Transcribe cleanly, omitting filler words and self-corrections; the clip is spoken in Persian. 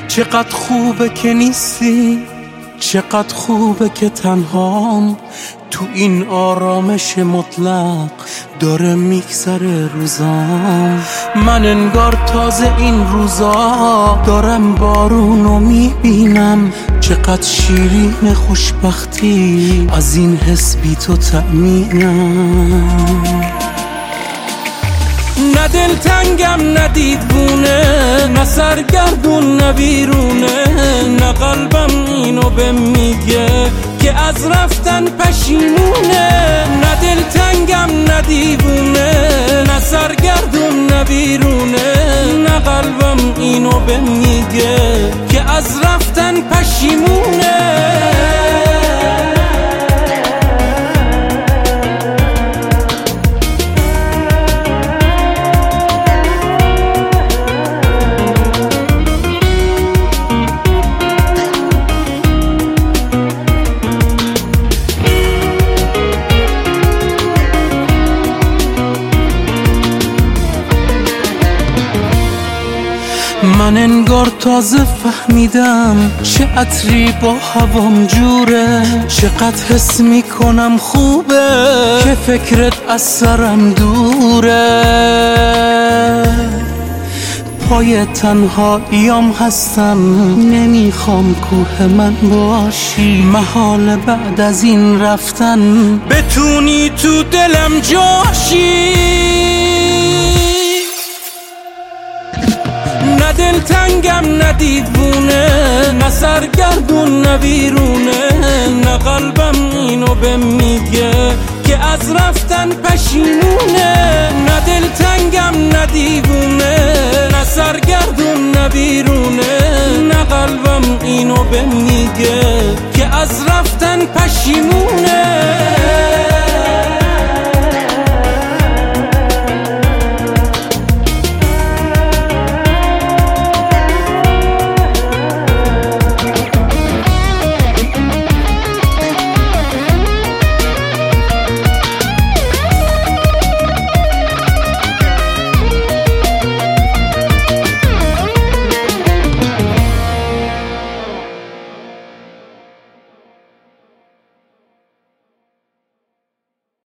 چقدر خوبه که نیستی، چقدر خوبه که تنهام، تو این آرامش مطلق داره میگذره روزام. من انگار تازه این روزا دارم بارونو میبینم، چقدر شیرین خوشبختی از این حس بی تو تأمینم. نه دلتنگم نه دیوونه، نه سرگردون نه بیرونه، نه قلبم اینو به میگه که از رفتن پشیمونه. نه دلتنگم نه دیوونه، نه سرگردون نه بیرونه، نه قلبم اینو به میگه که از رفتن پشیمونه. من انگار تازه فهمیدم چه عطری با هوام جوره، چقدر حس میکنم خوبه که فکرت از سرم دوره. پای تنهاییام هستم، نمیخوام کوه من باشی، محال بعد از این رفتن بتونی تو دلم جاشی. نه دلتنگم نه دیوونه، نه سرگردون نه بیرونه، نه قلبم اینو به میگه که از رفتن پشیمونه. نه دلتنگم نه دیوونه، نه سرگردون نه بیرونه، نه قلبم اینو به میگه که از رفتن پشیمونه.